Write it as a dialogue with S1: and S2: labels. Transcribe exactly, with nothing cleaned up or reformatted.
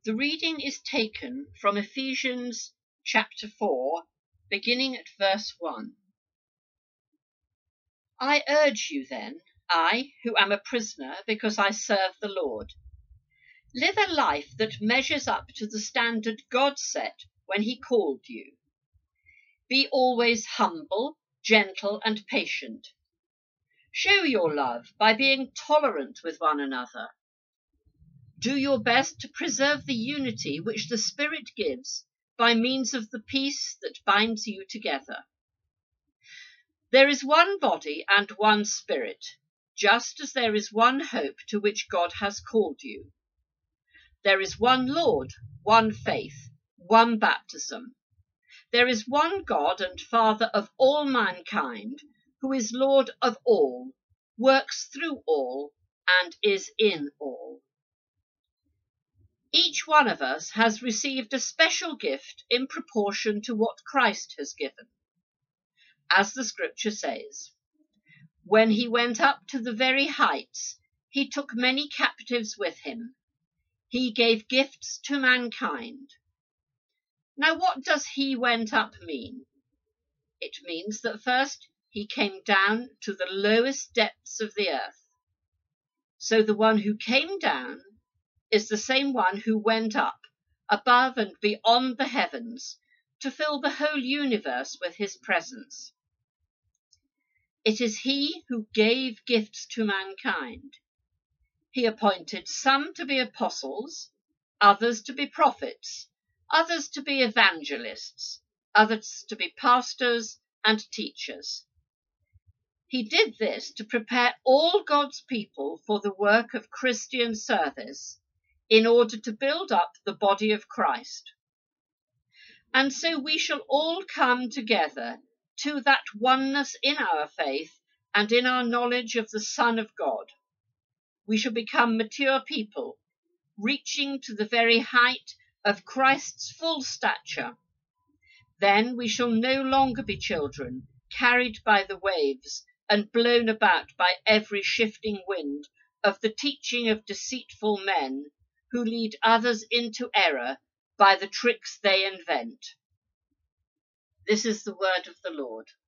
S1: The reading is taken from Ephesians chapter four, beginning at verse one. I urge you then, I, who am a prisoner because I serve the Lord, live a life that measures up to the standard God set when he called you. Be always humble, gentle, and patient. Show your love by being tolerant with one another. Do your best to preserve the unity which the Spirit gives by means of the peace that binds you together. There is one body and one Spirit, just as there is one hope to which God has called you. There is one Lord, one faith, one baptism. There is one God and Father of all mankind, who is Lord of all, works through all, and is in all. Each one of us has received a special gift in proportion to what Christ has given. As the scripture says, when he went up to the very heights, he took many captives with him. He gave gifts to mankind. Now, what does he went up mean? It means that first he came down to the lowest depths of the earth. So the one who came down is the same one who went up above and beyond the heavens to fill the whole universe with his presence. It is he who gave gifts to mankind. He appointed some to be apostles, others to be prophets, others to be evangelists, others to be pastors and teachers. He did this to prepare all God's people for the work of Christian service, in order to build up the body of Christ. And so we shall all come together to that oneness in our faith and in our knowledge of the Son of God. We shall become mature people, reaching to the very height of Christ's full stature. Then we shall no longer be children, carried by the waves and blown about by every shifting wind of the teaching of deceitful men, who lead others into error by the tricks they invent. This is the word of the Lord.